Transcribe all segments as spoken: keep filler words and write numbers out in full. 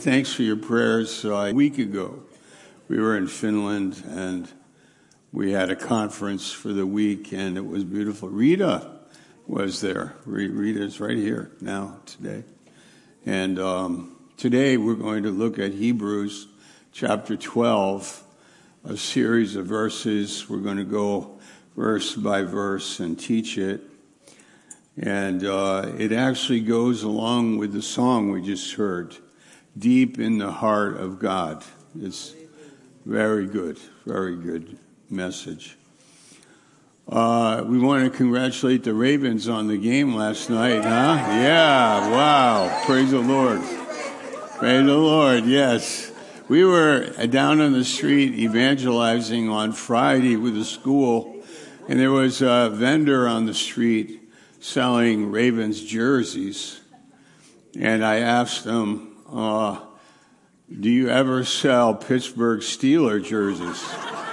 Thanks for your prayers. Uh, a week ago, we were in Finland, and we had a conference for the week, and it was beautiful. Rita was there. Rita's right here now today. And um, today we're going to look at Hebrews chapter twelve, a series of verses. We're going to go verse by verse and teach it. And uh, it actually goes along with the song we just heard, Deep in the Heart of God. It's very good, very good message. Uh, we want to congratulate the Ravens on the game last night, huh? Yeah, wow. Praise the Lord. Praise the Lord, yes. We were down on the street evangelizing on Friday with the school, and there was a vendor on the street selling Ravens jerseys. And I asked him, uh, do you ever sell Pittsburgh Steelers jerseys?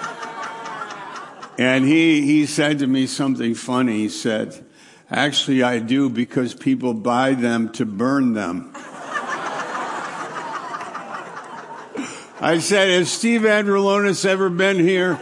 And he, he said to me something funny. He said, actually I do, because people buy them to burn them. I said, has Steve Androlonis ever been here?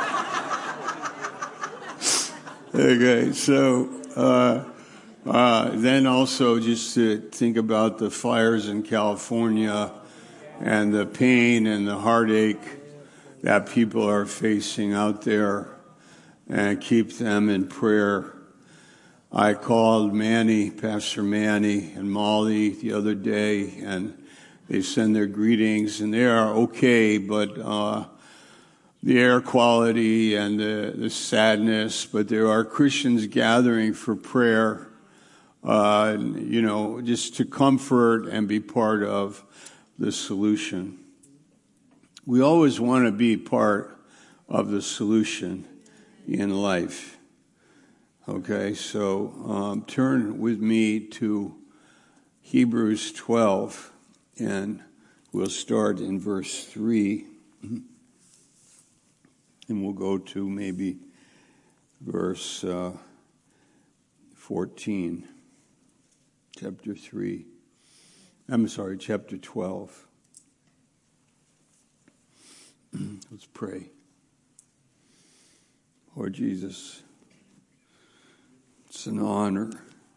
Okay, so uh, uh, then also just to think about the fires in California and the pain and the heartache that people are facing out there, and keep them in prayer. I called Manny, Pastor Manny and Molly the other day, and they send their greetings, and they are okay, but uh, the air quality and the, the sadness, but there are Christians gathering for prayer, uh, you know, just to comfort and be part of the solution. We always want to be part of the solution in life. Okay, so um, turn with me to Hebrews twelve, and we'll start in verse three, and we'll go to maybe verse uh, fourteen, chapter three. I'm sorry, chapter twelve. Let's pray. Lord Jesus, it's an honor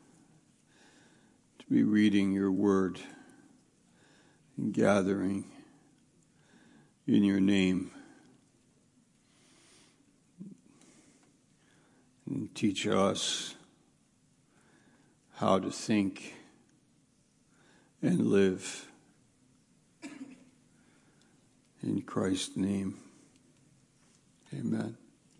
to be reading your word and gathering in your name. And teach us how to think and live. In Christ's name, amen.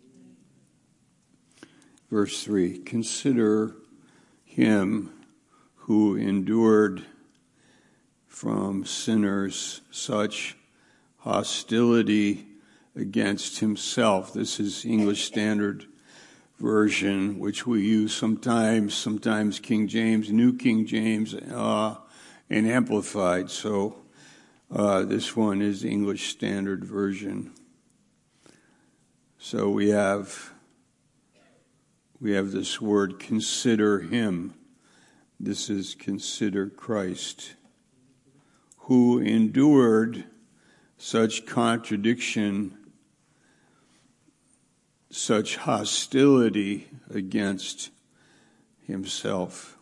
Verse three, consider him who endured from sinners such hostility against himself. This is English Standard Version, which we use sometimes, sometimes King James, New King James, uh, and Amplified. So uh, this one is English Standard Version. So we have we have this word, consider him. This is consider Christ, who endured such contradiction, such hostility against himself,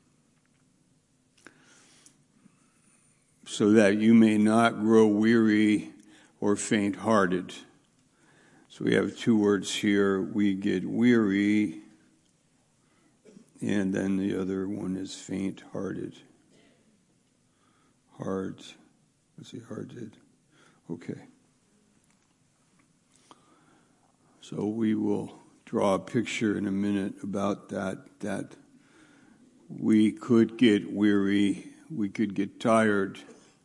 so that you may not grow weary or faint-hearted. So we have two words here. We get weary, and then the other one is faint-hearted. Hard. Let's see, hearted. Okay. So we will draw a picture in a minute about that, that we could get weary, we could get tired,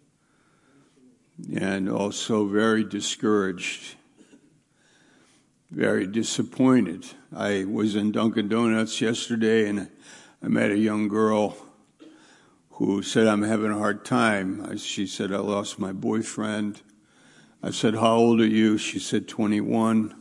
and also very discouraged, very disappointed. I was in Dunkin' Donuts yesterday, and I met a young girl who said, I'm having a hard time. She said, I lost my boyfriend. I said, how old are you? She said, twenty-one.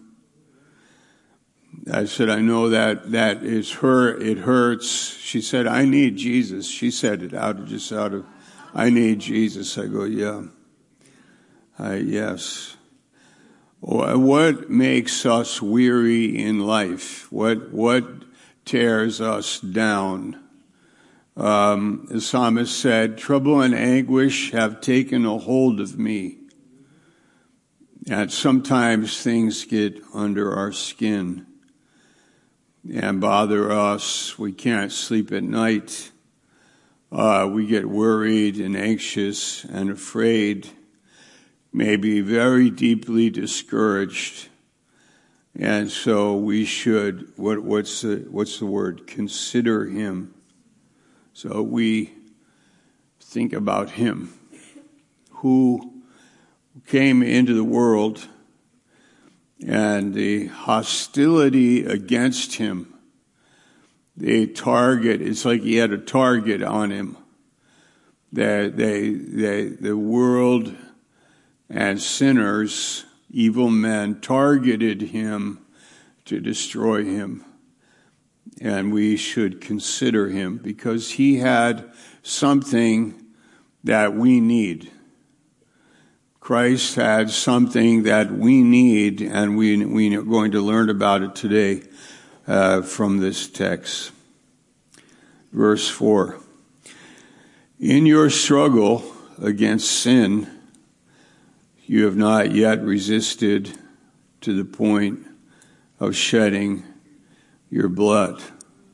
I said, I know that that is her. It hurts. She said, I need Jesus. She said it out of just out of I need Jesus. I go, yeah. I, yes. What makes us weary in life? What, what tears us down? Um, the psalmist said, trouble and anguish have taken a hold of me. And sometimes things get under our skin and bother us. We can't sleep at night. Uh, we get worried and anxious and afraid, maybe very deeply discouraged. And so we should, what, what's the, what's the word? Consider him. So we think about him, who came into the world, and the hostility against him, the target, it's like he had a target on him. That they, they, the world and sinners, evil men, targeted him to destroy him. And we should consider him because he had something that we need. Christ had something that we need, and we, we are going to learn about it today uh, from this text. Verse four. In your struggle against sin, you have not yet resisted to the point of shedding your blood.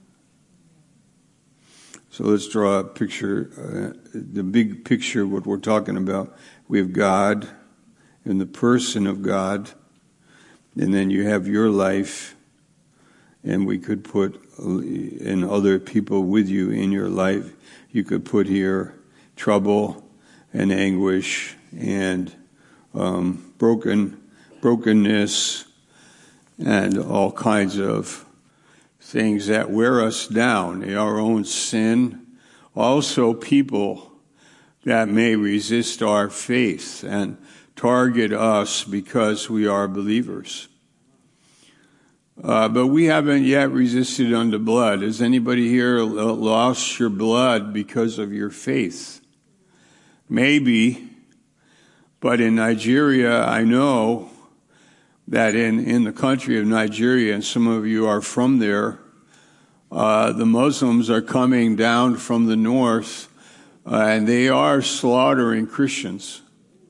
So let's draw a picture, uh, the big picture of what we're talking about. We have God and the person of God, and then you have your life, and we could put in other people with you in your life. You could put here trouble and anguish and um, broken brokenness and all kinds of things that wear us down, our own sin, also people that may resist our faith and target us because we are believers. Uh, but we haven't yet resisted unto blood. Has anybody here lost your blood because of your faith? Maybe, but in Nigeria, I know that in, in the country of Nigeria, and some of you are from there, uh, the Muslims are coming down from the north, uh, and they are slaughtering Christians.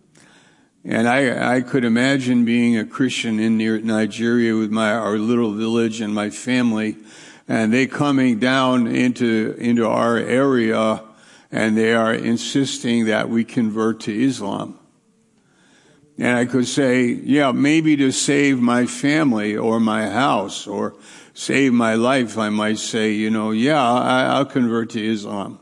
And I, I could imagine being a Christian in near Nigeria with my our little village and my family, and they coming down into into our area, and they are insisting that we convert to Islam. And I could say, yeah, maybe to save my family or my house or save my life, I might say, you know, yeah, I, I'll convert to Islam.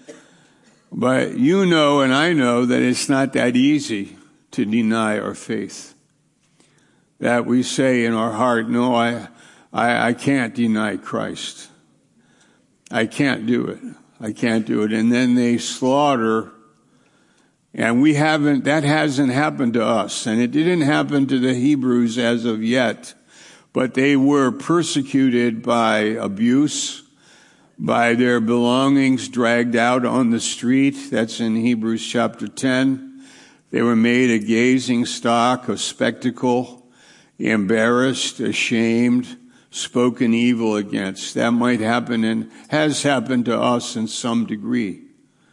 But you know and I know that it's not that easy to deny our faith. That we say in our heart, no, I, I, I can't deny Christ. I can't do it. I can't do it. And then they slaughter. And we haven't, that hasn't happened to us. And it didn't happen to the Hebrews as of yet. But they were persecuted by abuse, by their belongings dragged out on the street. That's in Hebrews chapter ten. They were made a gazing stock, a spectacle, embarrassed, ashamed, spoken evil against. That might happen and has happened to us in some degree.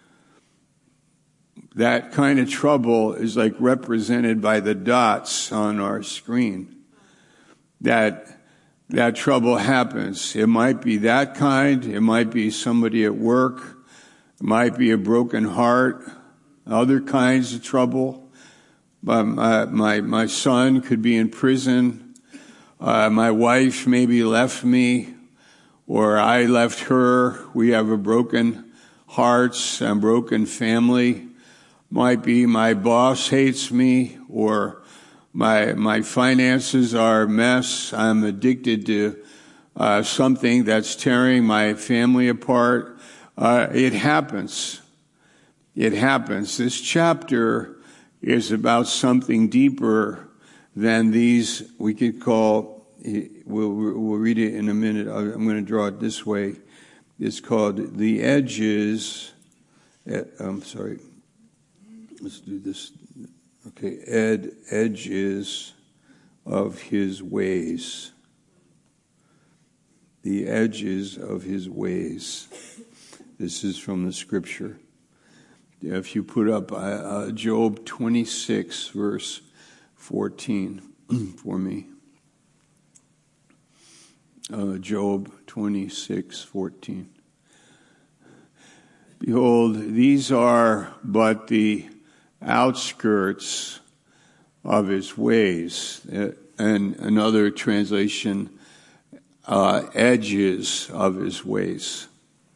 That kind of trouble is like represented by the dots on our screen. That that trouble happens. It might be that kind. It might be somebody at work. It might be a broken heart. Other kinds of trouble. But my my, my son could be in prison. Uh, my wife maybe left me, or I left her. We have a broken hearts and broken family. Might be my boss hates me, or my my finances are a mess. I'm addicted to uh, something that's tearing my family apart. Uh, it happens. It happens. This chapter is about something deeper than these. We could call. We'll we'll read it in a minute. I'm going to draw it this way. It's called the edges. I'm sorry. Let's do this. Okay, ed, edges of his ways. The edges of his ways. This is from the scripture. If you put up uh, Job twenty-six, verse fourteen for me. Uh, Job twenty-six, fourteen. Behold, these are but the outskirts of his ways. And another translation, uh, edges of his ways.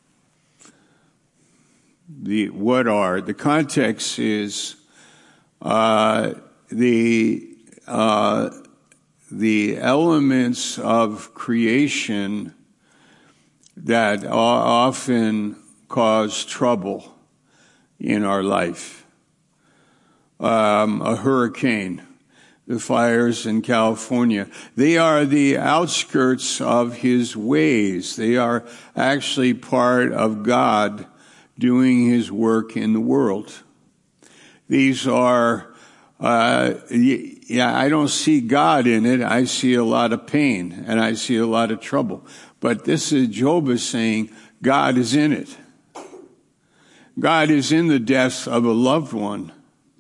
The what are the context is uh, the uh, the elements of creation that often cause trouble in our life. Um, a hurricane, the fires in California, they are the outskirts of his ways. They are actually part of God doing his work in the world. These are, uh, yeah, I don't see God in it. I see a lot of pain and I see a lot of trouble. But this is, Job is saying, God is in it. God is in the death of a loved one.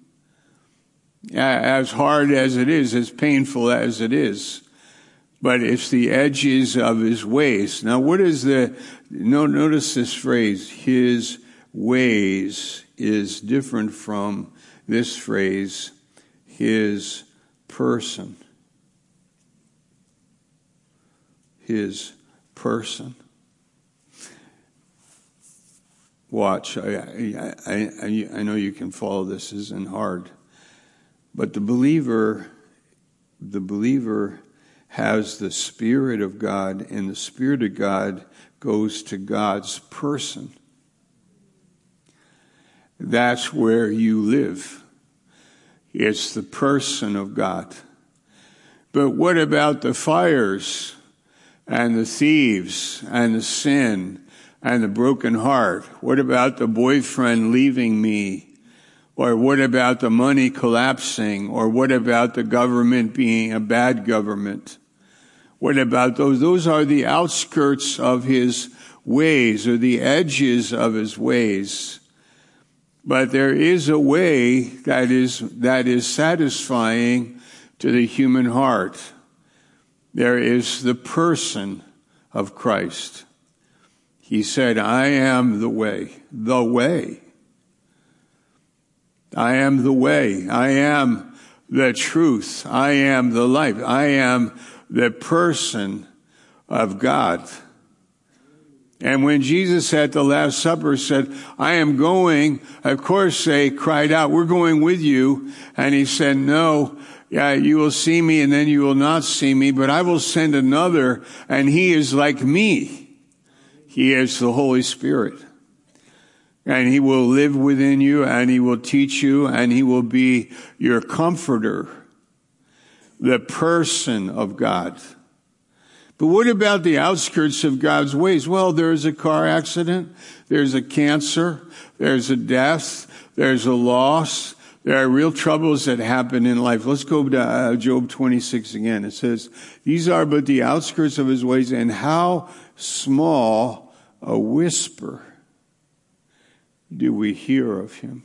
As hard as it is, as painful as it is. But it's the edges of his ways. Now what is the, no, notice this phrase, his ways is different from this phrase, his person. His person. Watch, I, I, I, I know you can follow this, isn't hard. But the believer, the believer has the Spirit of God, and the Spirit of God goes to God's person. That's where you live. It's the person of God. But what about the fires and the thieves and the sin and the broken heart? What about the boyfriend leaving me? Or what about the money collapsing? Or what about the government being a bad government? What about those? Those are the outskirts of his ways, or the edges of his ways. But there is a way that is, that is satisfying to the human heart. There is the person of Christ. He said, I am the way, the way. I am the way. I am the truth. I am the life. I am the person of God. And when Jesus at the Last Supper said, I am going, of course they cried out, we're going with you. And he said, no, yeah, you will see me and then you will not see me, but I will send another, and he is like me. He is the Holy Spirit. And he will live within you, and he will teach you, and he will be your comforter, the person of God. But what about the outskirts of God's ways? Well, there's a car accident, there's a cancer, there's a death, there's a loss. There are real troubles that happen in life. Let's go to uh, Job twenty-six again. It says, these are but the outskirts of his ways, and how small a whisper do we hear of him?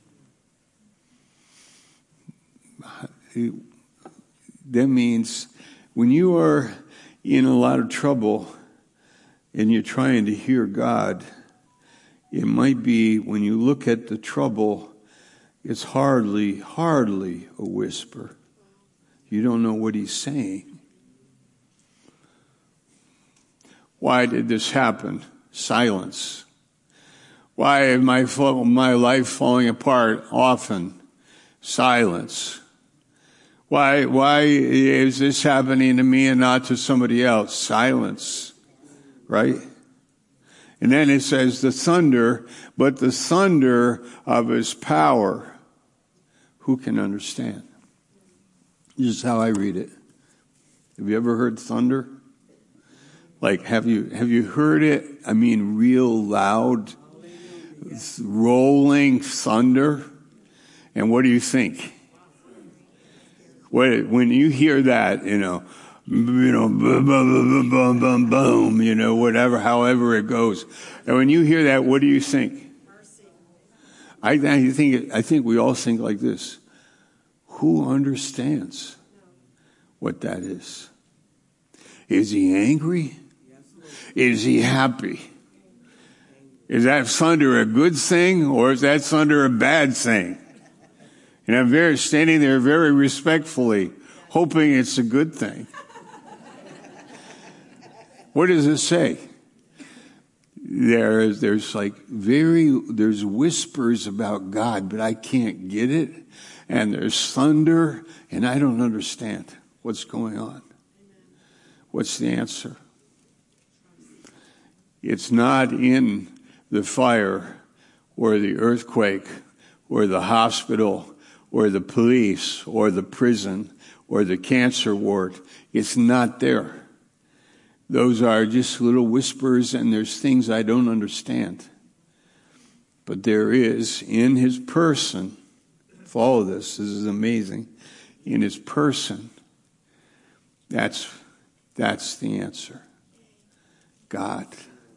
That means when you are in a lot of trouble and you're trying to hear God, it might be when you look at the trouble, it's hardly, hardly a whisper. You don't know what he's saying. Why did this happen? Silence. Why is my, my life falling apart often? Silence. Why, why is this happening to me and not to somebody else? Silence. Right? And then it says the thunder, but the thunder of his power, who can understand? This is how I read it. Have you ever heard thunder? Like, have you, have you heard it? I mean, real loud, rolling thunder. And what do you think? What, when you hear that, you know, you know, boom, boom, boom, boom, boom, you know, whatever, however it goes. And when you hear that, what do you think? I, I think, I think we all think like this. Who understands what that is? Is he angry? Is he happy? Is that thunder a good thing or is that thunder a bad thing? And I'm very standing there very respectfully, hoping it's a good thing. What does it say? There is, there's like very, there's whispers about God, but I can't get it. And there's thunder, and I don't understand what's going on. What's the answer? It's not in the fire or the earthquake or the hospital or the police or the prison or the cancer ward. It's not there. Those are just little whispers, and there's things I don't understand. But there is in his person, follow this, this is amazing, in his person, that's, that's the answer. God.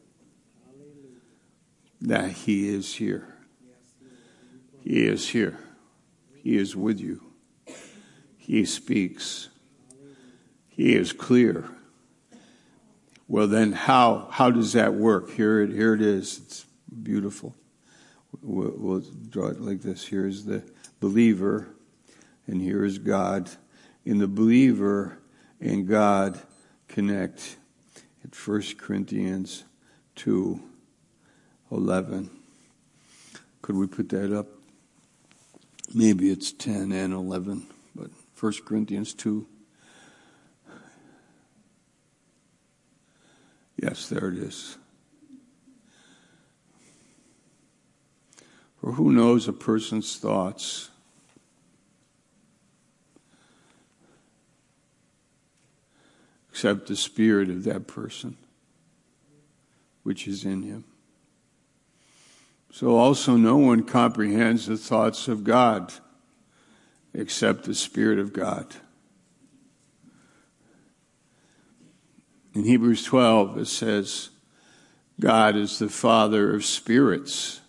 That he is here. He is here. He is with you. He speaks. He is clear. Well, then how how does that work? Here it here it is. It's beautiful. We'll, we'll draw it like this. Here's the believer, and here is God. In the believer and God connect. At First Corinthians two eleven. Could we put that up? Maybe it's ten and eleven, but First Corinthians two. Yes, there it is. For who knows a person's thoughts except the spirit of that person which is in him? So also no one comprehends the thoughts of God except the Spirit of God. In Hebrews twelve, it says, God is the Father of spirits.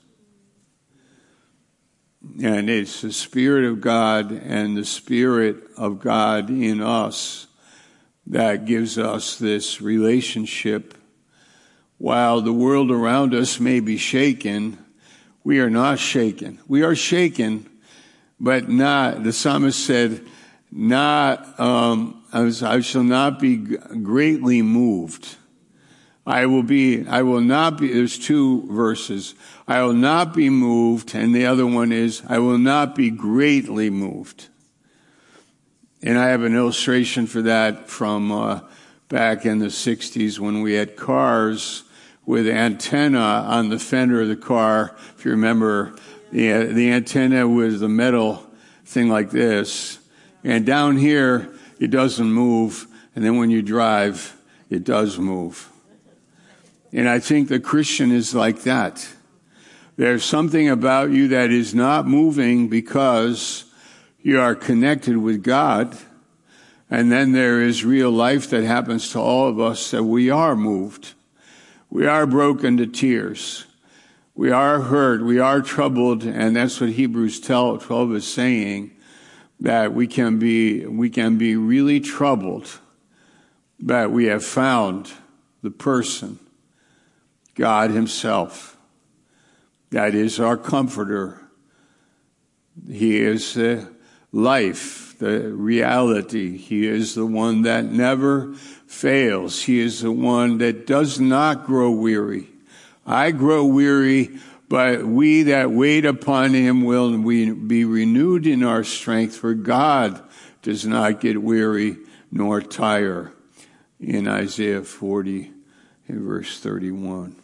And it's the Spirit of God and the Spirit of God in us that gives us this relationship. While the world around us may be shaken, we are not shaken. We are shaken, but not, the psalmist said, not, um, I, was, I shall not be greatly moved. I will be, I will not be, there's two verses. I will not be moved, and the other one is, I will not be greatly moved. And I have an illustration for that from uh, back in the sixties when we had cars with antenna on the fender of the car. If you remember, the, the antenna was the metal thing like this. And down here, it doesn't move. And then when you drive, it does move. And I think the Christian is like that. There's something about you that is not moving because you are connected with God. And then there is real life that happens to all of us that we are moved. We are broken to tears. We are hurt. We are troubled. And that's what Hebrews twelve is saying, that we can be, we can be really troubled, but we have found the person, God himself. That is our comforter. He is the life, the reality. He is the one that never fails. He is the one that does not grow weary. I grow weary, but we that wait upon him will we be renewed in our strength, for God does not get weary nor tire. In Isaiah forty, in verse thirty-one.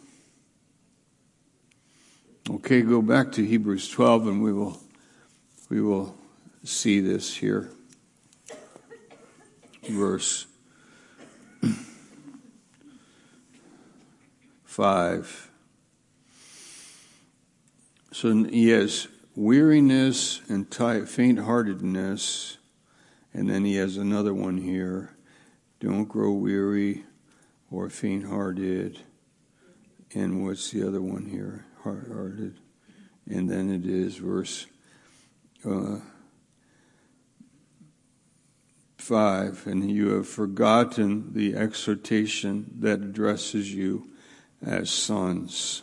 Okay, go back to Hebrews twelve, and we will we will see this here. Verse five. So yes, weariness and t- faint-heartedness. And then he has another one here. Don't grow weary or faint-hearted. And what's the other one here? Hard-hearted. And then it is verse uh, five. And you have forgotten the exhortation that addresses you as sons.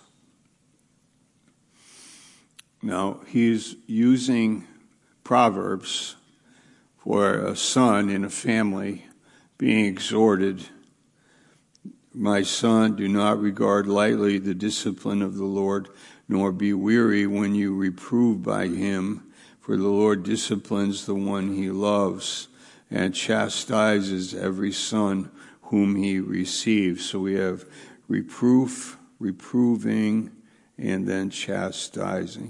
Now, he's using Proverbs for a son in a family being exhorted. My son, do not regard lightly the discipline of the Lord, nor be weary when you reprove by him. For the Lord disciplines the one he loves and chastises every son whom he receives. So we have reproof, reproving, and then chastising.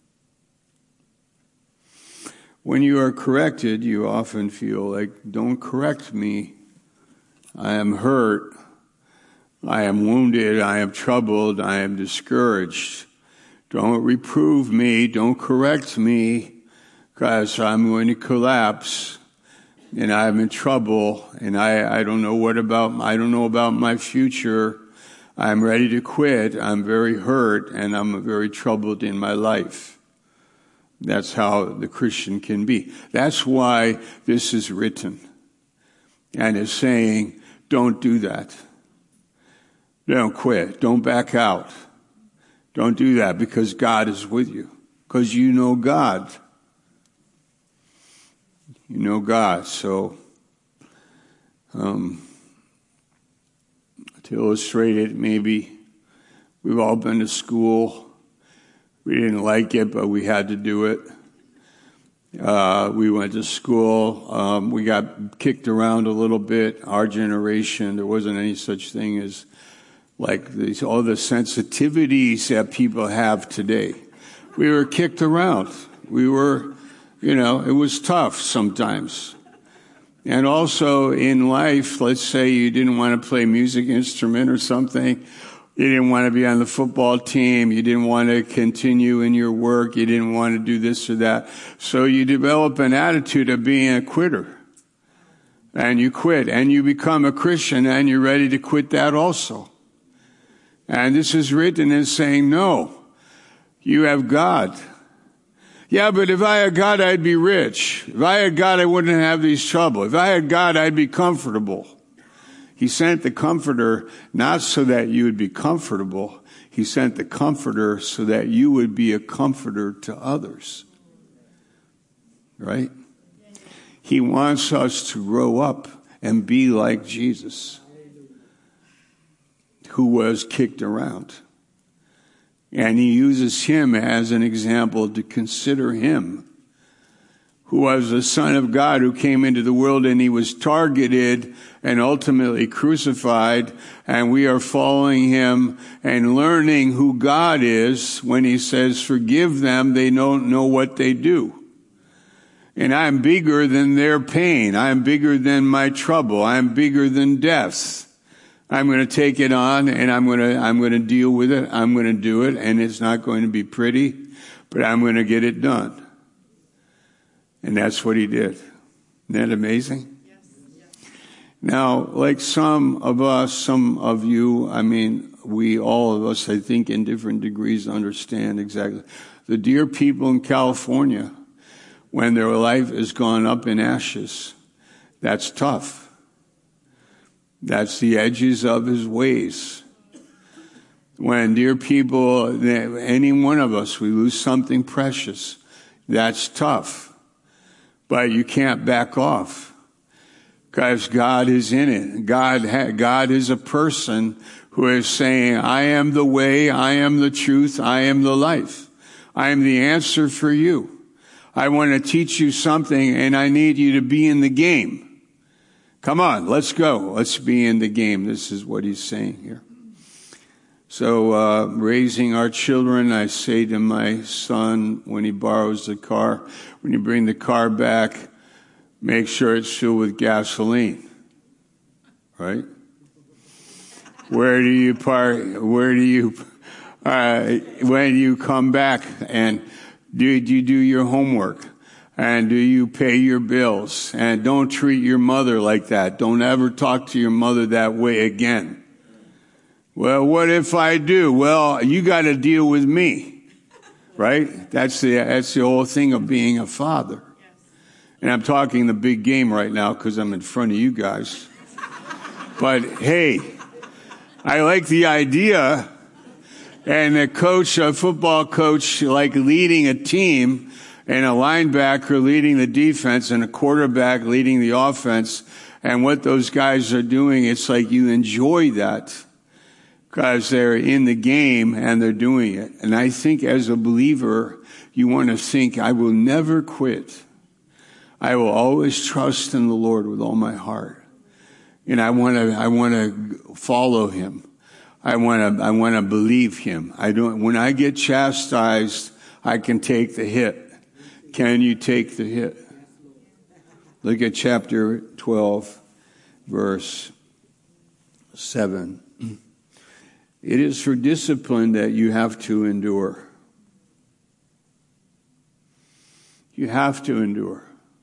When you are corrected, you often feel like, don't correct me. I am hurt. I am wounded. I am troubled. I am discouraged. Don't reprove me. Don't correct me, because I'm going to collapse and I'm in trouble and I, I don't know what about, I don't know about my future. I'm ready to quit. I'm very hurt and I'm very troubled in my life. That's how the Christian can be. That's why this is written and is saying, don't do that. Don't quit. Don't back out. Don't do that, because God is with you. Because you know God. You know God. So, um, to illustrate it, maybe we've all been to school. We didn't like it, but we had to do it. Uh, we went to school. Um, we got kicked around a little bit. Our generation, there wasn't any such thing as like these, all the sensitivities that people have today. We were kicked around. We were, you know, it was tough sometimes. And also in life, let's say you didn't want to play music instrument or something. You didn't want to be on the football team. You didn't want to continue in your work. You didn't want to do this or that. So you develop an attitude of being a quitter. And you quit. And you become a Christian and you're ready to quit that also. And this is written as saying, no, you have God. Yeah, but if I had God, I'd be rich. If I had God, I wouldn't have these trouble. If I had God, I'd be comfortable. He sent the Comforter not so that you would be comfortable. He sent the Comforter so that you would be a comforter to others. Right? He wants us to grow up and be like Jesus, who was kicked around. And he uses him as an example to consider him, who was the Son of God who came into the world, and he was targeted and ultimately crucified. And we are following him and learning who God is when he says, forgive them, they don't know what they do. And I'm bigger than their pain. I'm bigger than my trouble. I'm bigger than death. I'm going to take it on and I'm going to, I'm going to deal with it. I'm going to do it, and it's not going to be pretty, but I'm going to get it done. And that's what he did. Isn't that amazing? Yes. Yes. Now, like some of us, some of you, I mean, we, all of us, I think in different degrees understand exactly. The dear people in California, when their life has gone up in ashes, that's tough. That's the edges of his ways. When dear people, any one of us, we lose something precious, that's tough. But you can't back off, because God is in it. God, ha- God is a person who is saying, I am the way, I am the truth, I am the life. I am the answer for you. I want to teach you something, and I need you to be in the game. Come on, let's go. Let's be in the game. This is what he's saying here. So, uh, raising our children, I say to my son when he borrows the car, when you bring the car back, make sure it's filled with gasoline. Right? Where do you park, where do you, uh, when you come back, and Do, do you do your homework? And do you pay your bills? And don't treat your mother like that. Don't ever talk to your mother that way again. Well, what if I do? Well, you got to deal with me, right? That's the, that's the whole thing of being a father. And I'm talking the big game right now because I'm in front of you guys. But hey, I like the idea. And a coach, a football coach, like leading a team, and a linebacker leading the defense, and a quarterback leading the offense. And what those guys are doing, it's like you enjoy that because they're in the game and they're doing it. And I think as a believer, you want to think, I will never quit. I will always trust in the Lord with all my heart. And I want to, I want to follow him. I want to, I want to believe him. I don't, when I get chastised, I can take the hit. Can you take the hit? Look at chapter twelve, verse seven. It is for discipline that you have to endure. You have to endure.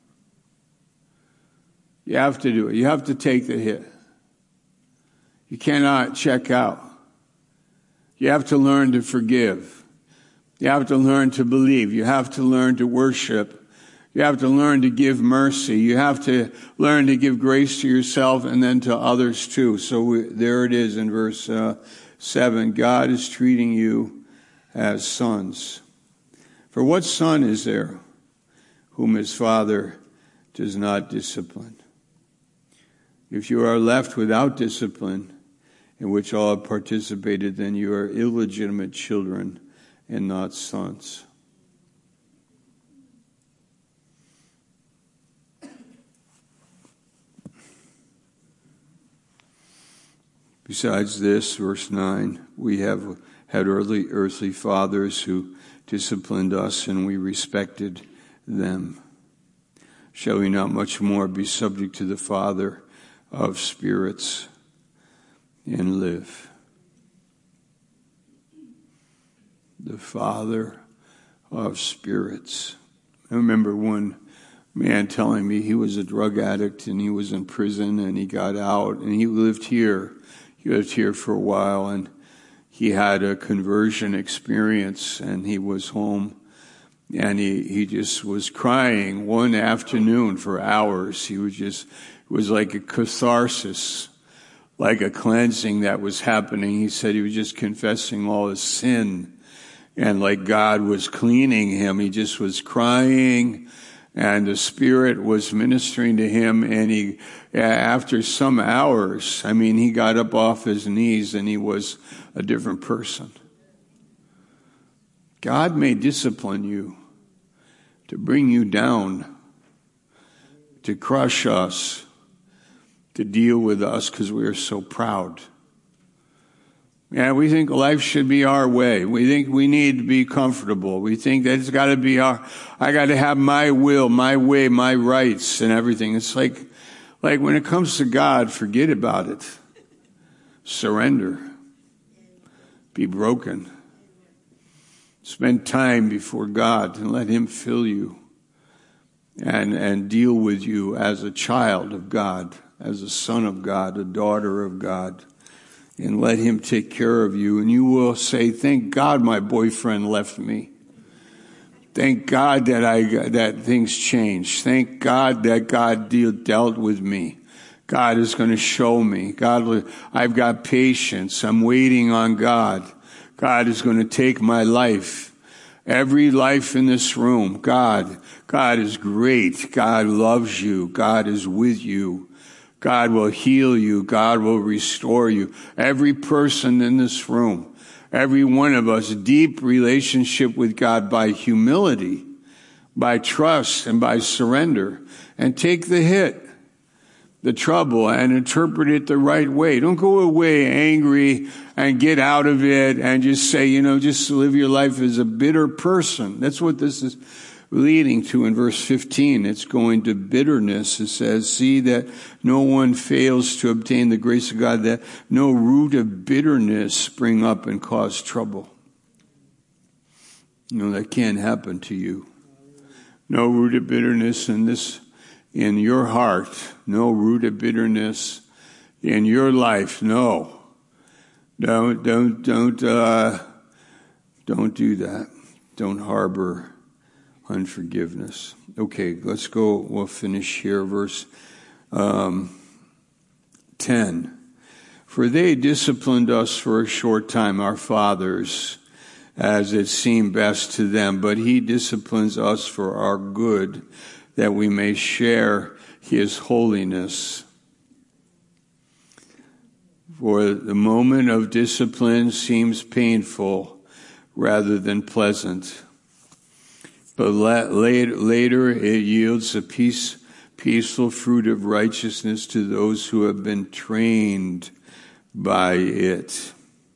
You have to do it. You have to take the hit. You cannot check out. You have to learn to forgive. You have to learn to believe. You have to learn to worship. You have to learn to give mercy. You have to learn to give grace to yourself and then to others too. So we, there it is in verse uh, seven. God is treating you as sons. For what son is there whom his father does not discipline? If you are left without discipline, in which all have participated, then you are illegitimate children and not sons. Besides this, verse nine, we have had early earthly fathers who disciplined us, and we respected them. Shall we not much more be subject to the Father of spirits and live? The Father of spirits. I remember one man telling me he was a drug addict and he was in prison and he got out and he lived here. He lived here for a while and he had a conversion experience and he was home and he, he just was crying one afternoon for hours. He was just, it was like a catharsis, like a cleansing that was happening. He said he was just confessing all his sin. And like God was cleaning him, he just was crying, and the Spirit was ministering to him. And he, after some hours, I mean, he got up off his knees and he was a different person. God may discipline you to bring you down, to crush us, to deal with us because we are so proud. Yeah, we think life should be our way. We think we need to be comfortable. We think that it's got to be our, I got to have my will, my way, my rights and everything. It's like, like when it comes to God, forget about it. Surrender. Be broken. Spend time before God and let him fill you and, and deal with you as a child of God, as a son of God, a daughter of God. And let him take care of you. And you will say, thank God my boyfriend left me. Thank God that I that things changed. Thank God that God deal, dealt with me. God is going to show me. God, I've got patience. I'm waiting on God. God is going to take my life. Every life in this room. God, God is great. God loves you. God is with you. God will heal you. God will restore you. Every person in this room, every one of us, deep relationship with God by humility, by trust, and by surrender. And take the hit, the trouble, and interpret it the right way. Don't go away angry and get out of it and just say, you know, just live your life as a bitter person. That's what this is leading to in verse fifteen. It's going to bitterness. It says, see that no one fails to obtain the grace of God, that no root of bitterness spring up and cause trouble. No, that can't happen to you. No root of bitterness in this, in your heart. No root of bitterness in your life. No. Don't, don't, don't, uh, don't do that. Don't harbor unforgiveness. Okay, let's go. We'll finish here. Verse um, ten. For they disciplined us for a short time, our fathers, as it seemed best to them, but he disciplines us for our good, that we may share his holiness. For the moment of discipline seems painful rather than pleasant, but later it yields a peace, peaceful fruit of righteousness to those who have been trained by it.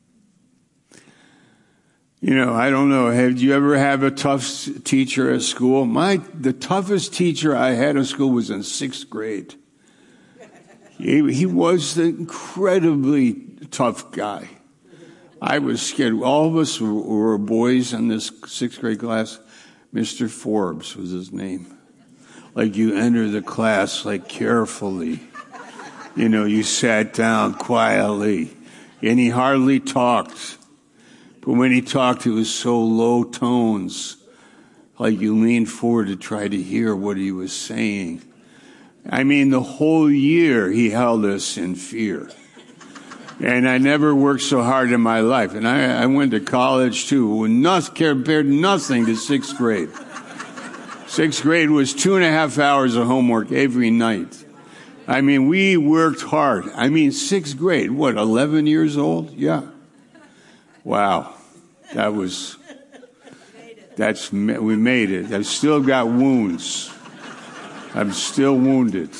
You know, I don't know, have you ever have a tough teacher at school? My, the toughest teacher I had at school was in sixth grade. He, he was an incredibly tough guy. I was scared. All of us were, were boys in this sixth grade class. Mister Forbes was his name. Like you enter the class like carefully. You know, you sat down quietly. And he hardly talked. But when he talked, it was so low tones. Like you leaned forward to try to hear what he was saying. I mean, the whole year he held us in fear. And I never worked so hard in my life. And I, I went to college, too, not, compared nothing to sixth grade. Sixth grade was two and a half hours of homework every night. I mean, we worked hard. I mean, sixth grade, what, eleven years old? Yeah. Wow. That was, that's, we made it. I've still got wounds. I'm still wounded.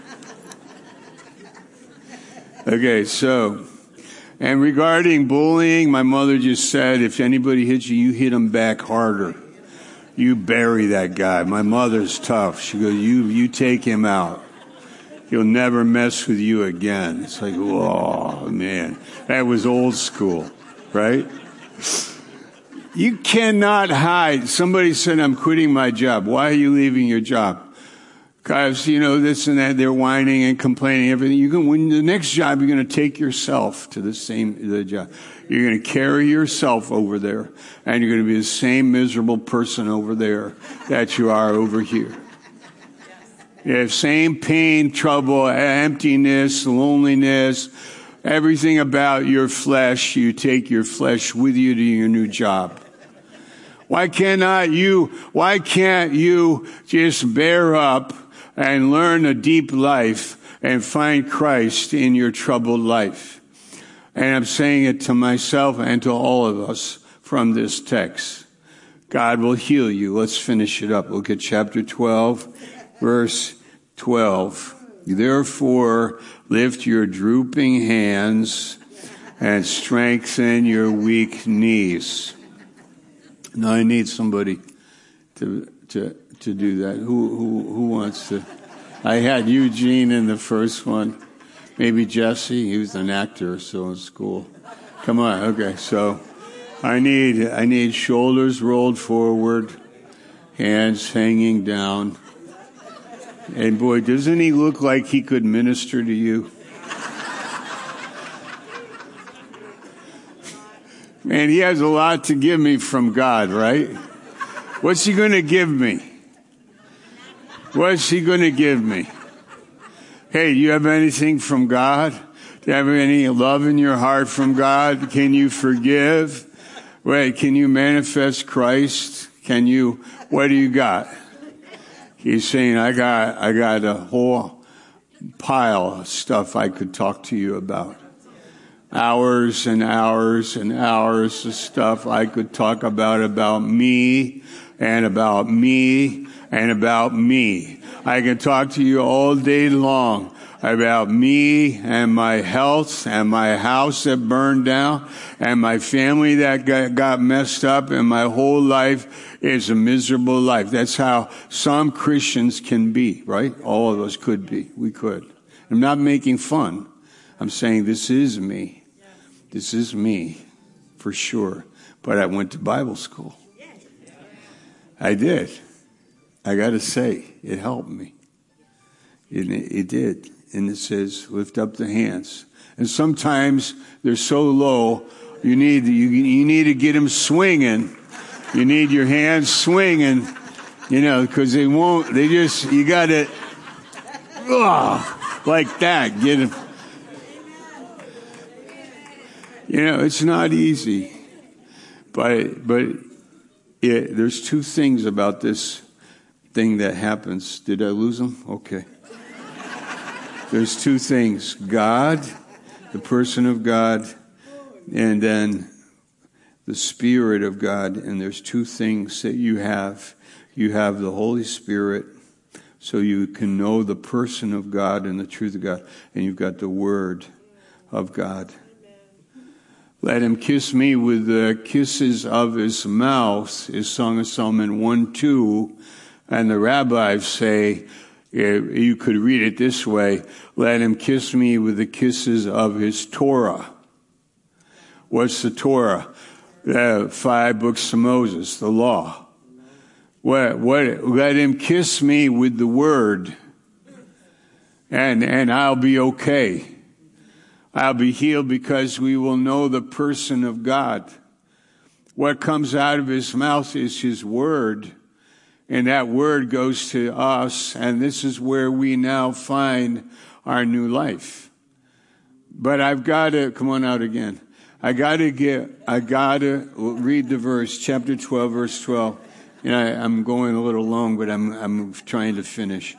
Okay, so, and regarding bullying, my mother just said, if anybody hits you, you hit them back harder. You bury that guy. My mother's tough. She goes, you, you take him out. He'll never mess with you again. It's like, oh, man. That was old school, right? You cannot hide. Somebody said, I'm quitting my job. Why are you leaving your job? Because, you know, this and that, they're whining and complaining, everything. You can, when the next job, you're going to take yourself to the same, the job. You're going to carry yourself over there, and you're going to be the same miserable person over there that you are over here. You have same pain, trouble, emptiness, loneliness, everything about your flesh. You take your flesh with you to your new job. Why cannot you, why can't you just bear up and learn a deep life and find Christ in your troubled life? And I'm saying it to myself and to all of us from this text. God will heal you. Let's finish it up. Look at chapter twelve, verse twelve. Therefore, lift your drooping hands and strengthen your weak knees. Now I need somebody to to to do that. Who who who wants to? I had Eugene in the first one. Maybe Jesse. He was an actor, so in school. Come on, okay. So I need I need shoulders rolled forward, hands hanging down. And boy, doesn't he look like he could minister to you? Man, he has a lot to give me from God, right? What's he going to give me? What's he going to give me? Hey, do you have anything from God? Do you have any love in your heart from God? Can you forgive? Wait, can you manifest Christ? Can you, what do you got? He's saying, I got, I got a whole pile of stuff I could talk to you about. Hours and hours and hours of stuff I could talk about, about me and about me and about me. I can talk to you all day long about me and my health and my house that burned down and my family that got, got messed up, and my whole life is a miserable life. That's how some Christians can be, right? All of us could be. We could. I'm not making fun. I'm saying this is me. This is me, for sure. But I went to Bible school. I did. I got to say, it helped me. It, it did. And it says, lift up the hands. And sometimes they're so low, you need you, you need to get them swinging. You need your hands swinging, you know, because they won't. They just you got to, oh, like that. Get them. You know, it's not easy, but but it, there's two things about this thing that happens. Did I lose them? Okay. There's two things: God, the person of God, and then the Spirit of God. And there's two things that you have. You have the Holy Spirit, so you can know the person of God and the truth of God, and you've got the Word of God. Let him kiss me with the kisses of his mouth is Song of Solomon one two. And the rabbis say, you could read it this way, let him kiss me with the kisses of his Torah. What's the Torah? The five books of Moses, the law. What, what, let him kiss me with the word, and, and I'll be okay. I'll be healed because we will know the person of God. What comes out of his mouth is his word, and that word goes to us, and this is where we now find our new life. But I've got to, come on out again. I got to get, I got to read the verse, chapter twelve, verse twelve. And I, I'm going a little long, but I'm, I'm trying to finish.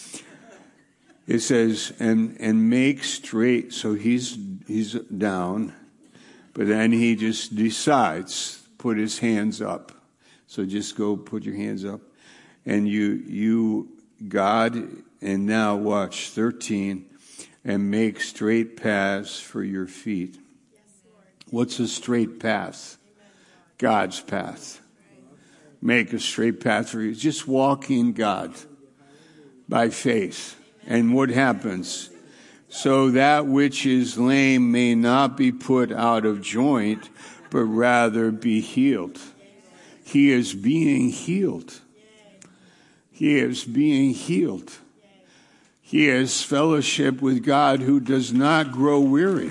It says, and, and make straight, so he's, he's down, but then he just decides, put his hands up. So just go put your hands up. And you, you, God, and now watch, thirteen, and make straight paths for your feet. What's a straight path? God's path. Make a straight path for you. Just walk in God by faith. And what happens? So that which is lame may not be put out of joint, but rather be healed. He is being healed. He is being healed. He has fellowship with God who does not grow weary.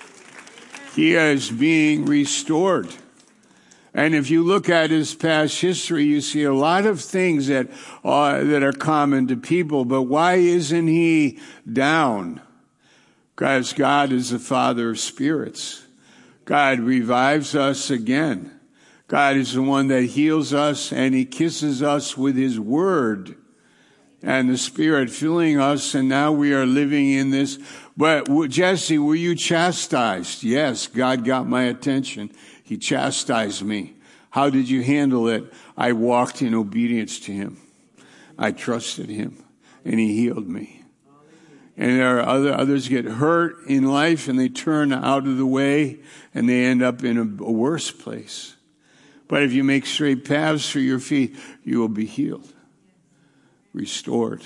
He is being restored. And if you look at his past history, you see a lot of things that are, that are common to people. But why isn't he down? Because God is the Father of spirits. God revives us again. God is the one that heals us, and he kisses us with his word and the Spirit filling us, and now we are living in this. But Jesse, were you chastised? Yes, God got my attention. He chastised me. How did you handle it? I walked in obedience to him. I trusted him, and he healed me. And there are other, others get hurt in life, and they turn out of the way, and they end up in a, a worse place. But if you make straight paths for your feet, you will be healed, restored.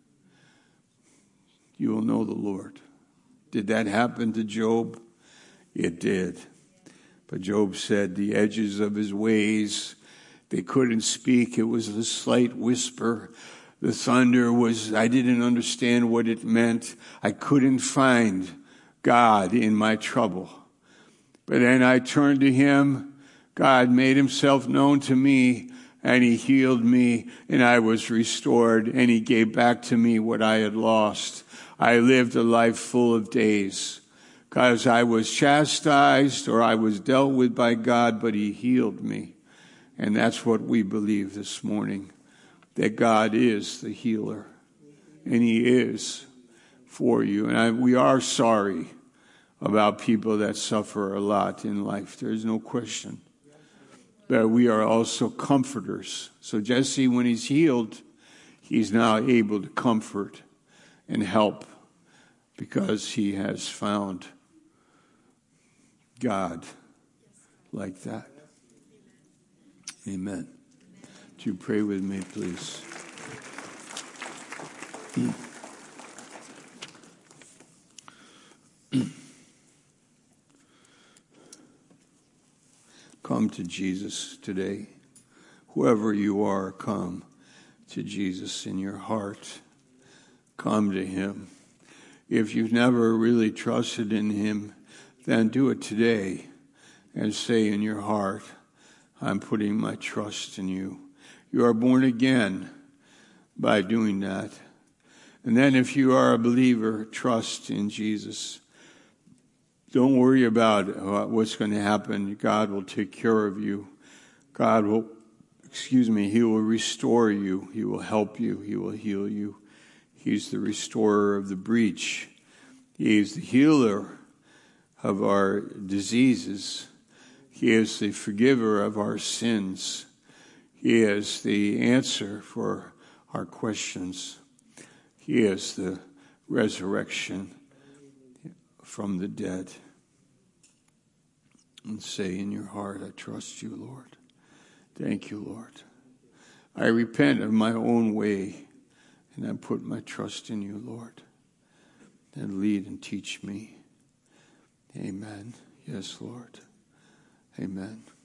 You will know the Lord. Did that happen to Job? It did. But Job said the edges of his ways, they couldn't speak. It was a slight whisper. The thunder was, I didn't understand what it meant. I couldn't find God in my trouble. But then I turned to him. God made himself known to me, and he healed me, and I was restored, and he gave back to me what I had lost. I lived a life full of days. Because I was chastised or I was dealt with by God, but he healed me. And that's what we believe this morning, that God is the healer. And he is for you. And I, we are sorry about people that suffer a lot in life. There's no question. But we are also comforters. So Jesse, when he's healed, he's now able to comfort and help because he has found God like that. Amen. Would you pray with me, please? Come to Jesus today, whoever you are, come to Jesus in your heart. Come to him. If you've never really trusted in him, then do it today and say in your heart, I'm putting my trust in you. You are born again by doing that. And then if you are a believer, trust in Jesus. Don't worry about what's going to happen. God will take care of you. God will, excuse me, he will restore you. He will help you. He will heal you. He's the restorer of the breach. He is the healer of our diseases. He is the forgiver of our sins. He is the answer for our questions. He is the resurrection from the dead. And say in your heart, I trust you, Lord. Thank you, Lord. I repent of my own way, and I put my trust in you, Lord. And lead and teach me. Amen. Yes, Lord. Amen.